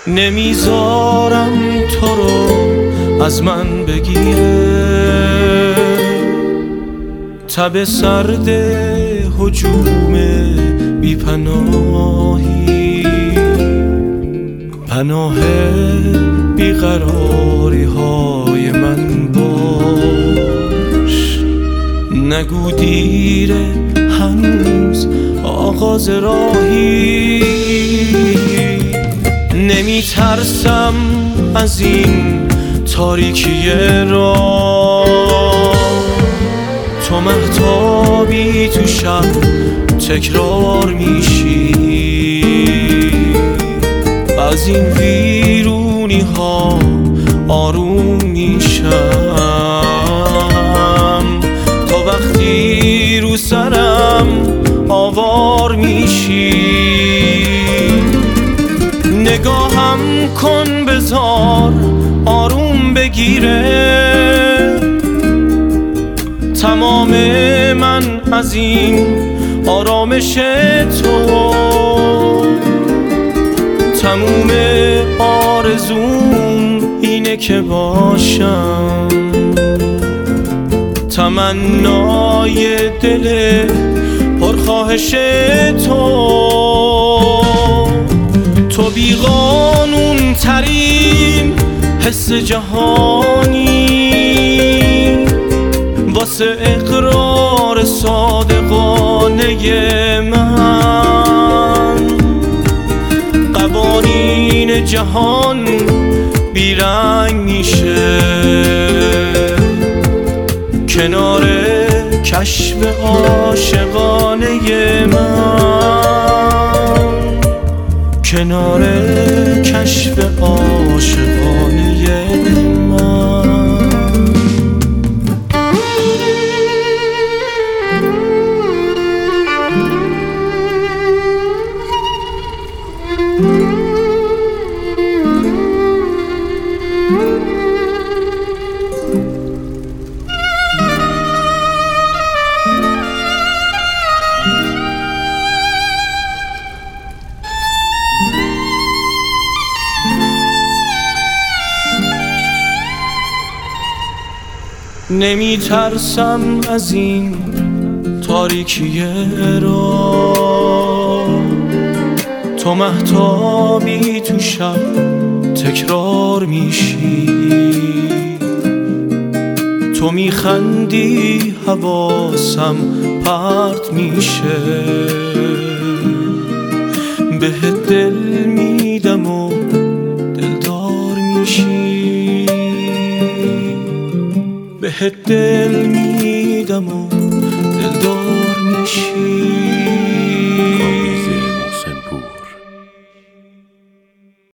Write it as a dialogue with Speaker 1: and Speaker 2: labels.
Speaker 1: نمیذارم تو رو از من بگیره تب سرد هجوم بی پناهی، پناه بیقراری های من باش. نگو دیره هنوز آغاز راهی، نمی ترسم از این تاریکی راه. تو مهتابی تو شب تکرار میشی، از این ویرونی ها آروم میشم. تا وقتی رو سرم آوار میشی، نگاهم کن بذار آروم بگیره تمام من از این آرامش تو. تموم آرزوم اینه که باشم تمنای دل پرخواهش تو. تو بی قانون ترین حس جهانی، واسه اقرار صادقانه من. قوانین جهان بیرنگ میشه کنار کشف عاشقانه من، کنار کشف عاشقانه من. نمی ترسم از این تاریکی راه. تو مهتابی تو شب تکرار میشی، تو میخندی حواسم پرت میشه. بهت دل میدم و دلدار میشی، بهت دل میدم و دلدار میشی.